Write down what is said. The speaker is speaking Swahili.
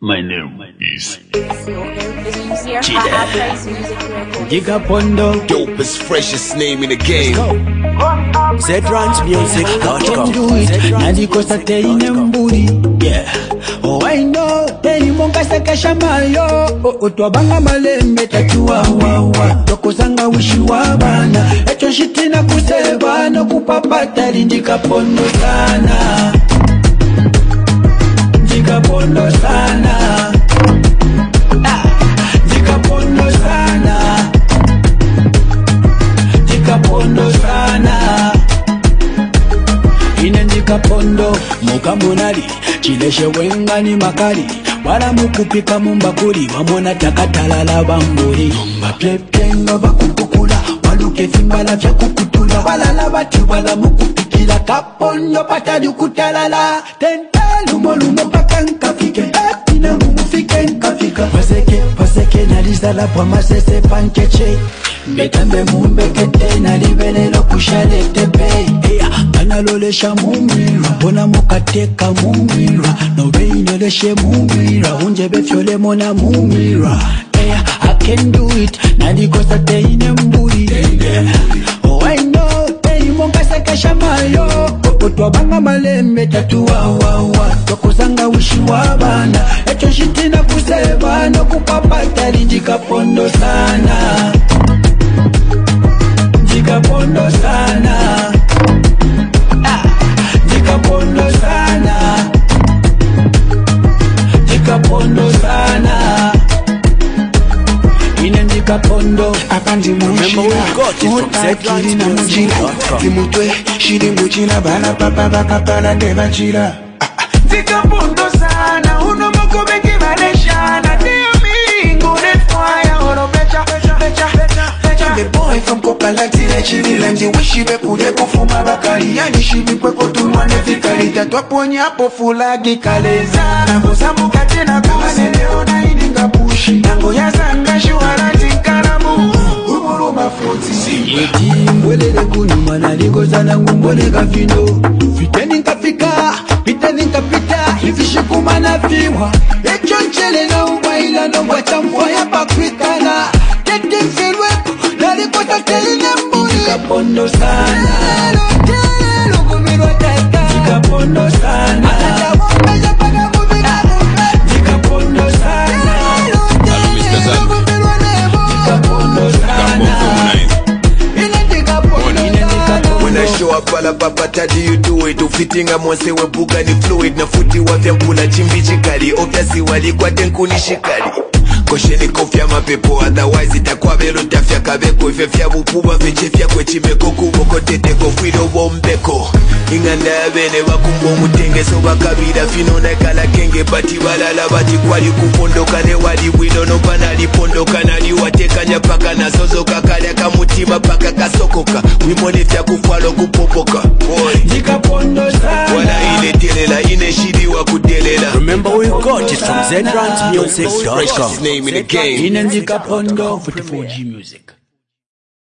My name is Giga Pondo, dopest, freshest name in the game. ZRansMusic.com. Do it. Nadikosa teine mburi. Yeah. Oh I know. Teni monga sekesha mayo. Oh twabanga malembe tatua wawa. Tokozanga wishi wabana. Echo shitina kuseba no kupapata Giga Pondo sana. Giga Pondo sana. Giga Pondo sana. Giga Pondo sana. Giga Pondo mukamunali chileshe wengani makali wala mukupika mumbakuli wamona takatalala bamburi mapleplenga bakukukula waluke fimbala vya kukutula walala bati wala mukupikila Kapondo patadi kutalala tentelu molumo paka nkafike epina mumufike nkafika paseke nalizala pwa masese pankeche Betambe mumbekete nalivelelo kushalete bay Analolesha mumira Bona mukateka mumira Nobeyinyoleshe mumira Unjebe fyole mona mumira I can do it Nalikosa teine mburi Oh I know Teyi monga sekesha mayo Twabanga malembe tatua wawa Tokozanga wishi wabana Echo shitina kuseba No kupapata Giga Pondo sana Giga Pondo sana. Giga Pondo sana. Giga Pondo sana. Giga Pondo. Apandi mushira. Mutakiri na mujira. Timutwe shiri mujira bala papa bakapala devachira. Giga Pondo sana. Uno moko beki valeshana. Diamingo refire. Oro becha. The boy from Kopalati na chini lanji wishibe kude kufuma bakari yani shibi kweko tunwane fikari tatwaponye hapo fulagi kaleza Nango sambuka tena kuse leo na ininga pushi Nango ya zanga shuharati nkaramu Umuru mafuti Yeti mwelele kunyuma na ligo zana ngumbole kafino Fiteni nkapita Hivishi kumana viwa Echo nchele na uwaila no wachambwa ya pakwitana Tete mfilwepo Nalikosa teine mburi Giga Pondo sana Giga Pondo sana Giga Pondo sana Giga Pondo sana When I show up all up how do you do it? Ufitting a mwase we buga ni fluid na futi wa vyambula chimbi chikali Obviously wali kwa tenkuni shikali Kosheni kofya mapepo otherwise itakuwa vero tafya kabeko Ifefya bukuba vechefya kwe chimeko kuboko teteko Fwido bombeko Inganda ya bene wakumbo mutengeso bakabira Fino na kala kenge bati balala bati kwali kupondoka ne wali wilo no banali pondoka Nali watekanya paka na sozo kakale kamutima paka kasokoka Wimone fya kufwalo kupopoka Giga Pondo sana Wala ile telela ine shidi wa kudelela Remember we got it from ZRansMusic.com. Name in the game. Giga Pondo 44G Music.